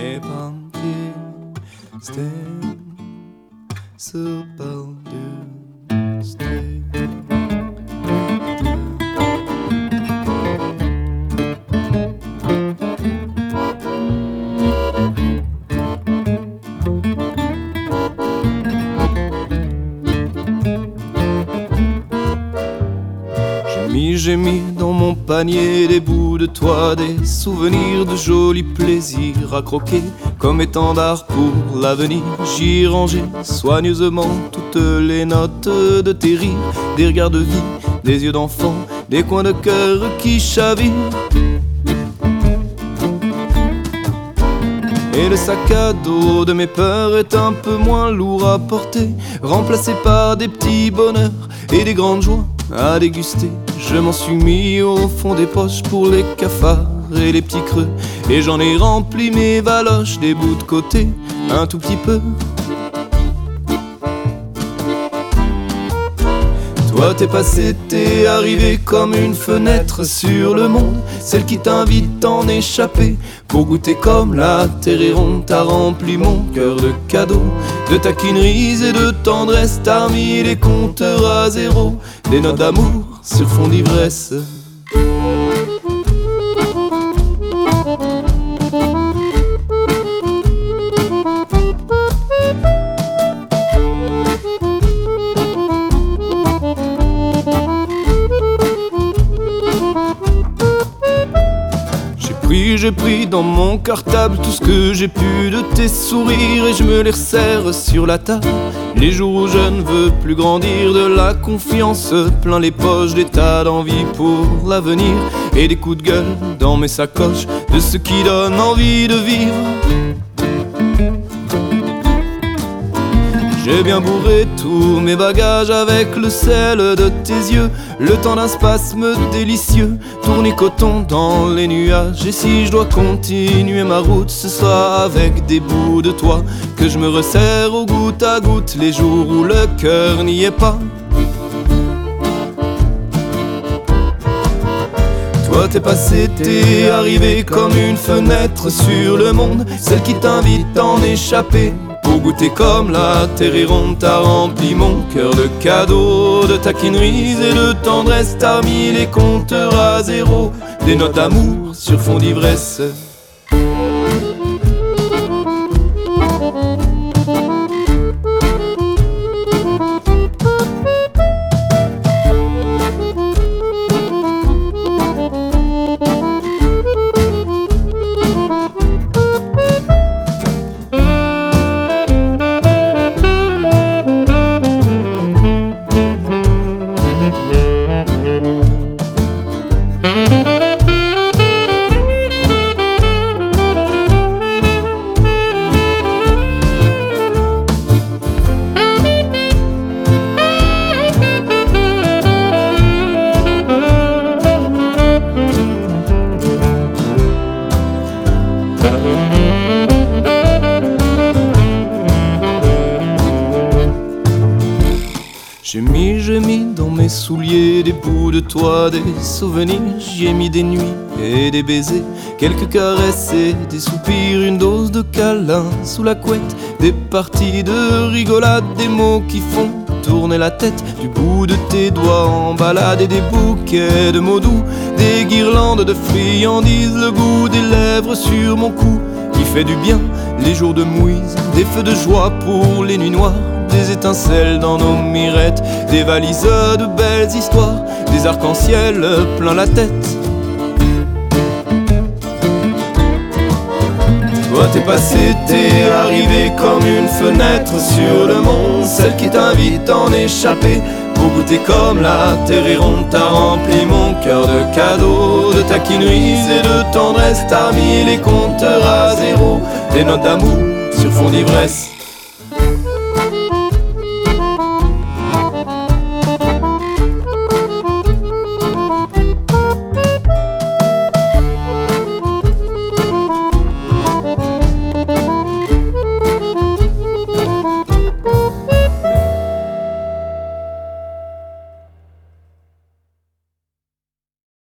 et pentir, c'était super dur. J'ai mis dans mon panier des bouts de toi, des souvenirs de jolis plaisirs à croquer comme étendard pour l'avenir. J'y ai rangé soigneusement toutes les notes de tes rires, des regards de vie, des yeux d'enfant, des coins de cœur qui chavirent. Et le sac à dos de mes peurs est un peu moins lourd à porter, remplacé par des petits bonheurs et des grandes joies à déguster. Je m'en suis mis au fond des poches pour les cafards et les petits creux, et j'en ai rempli mes valoches des bouts de côté un tout petit peu. Toi t'es passé, t'es arrivé comme une fenêtre sur le monde, celle qui t'invite d'en échapper pour goûter comme la terre est ronde. T'as rempli mon cœur de cadeaux, de taquineries et de tendresse. T'as mis les compteurs à zéro, des notes d'amour sur fond d'ivresse. J'ai pris dans mon cartable tout ce que j'ai pu de tes sourires, et je me les resserre sur la table. Les jours où je ne veux plus grandir, de la confiance plein les poches, des tas d'envie pour l'avenir et des coups de gueule dans mes sacoches de ce qui donne envie de vivre. J'ai bien bourré tous mes bagages avec le sel de tes yeux, le temps d'un spasme délicieux, tournicoton dans les nuages. Et si je dois continuer ma route, ce sera avec des bouts de toi que je me resserre au goutte à goutte, les jours où le cœur n'y est pas. Toi t'es passé, t'es arrivé comme une fenêtre sur le monde, celle qui t'invite d'en échapper pour goûter comme la terre est ronde. T'as rempli mon cœur de cadeaux, de taquineries et de tendresse. T'as mis les compteurs à zéro, des notes d'amour sur fond d'ivresse. J'ai mis dans mes souliers des bouts de toi, des souvenirs. J'y ai mis des nuits et des baisers, quelques caresses et des soupirs, une dose de câlins sous la couette, des parties de rigolade, des mots qui font tourner la tête, du bout de tes doigts en balade, et des bouquets de mots doux, des guirlandes de friandises, le goût des lèvres sur mon cou qui fait du bien les jours de mouise, des feux de joie pour les nuits noires, des étincelles dans nos mirettes, des valises de belles histoires, des arcs-en-ciel plein la tête. Toi t'es passé, t'es arrivé comme une fenêtre sur le monde, celle qui t'invite d'en échapper pour goûter comme la terre est ronde. T'as rempli mon cœur de cadeaux, de taquineries et de tendresse. T'as mis les compteurs à zéro, des notes d'amour sur fond d'ivresse.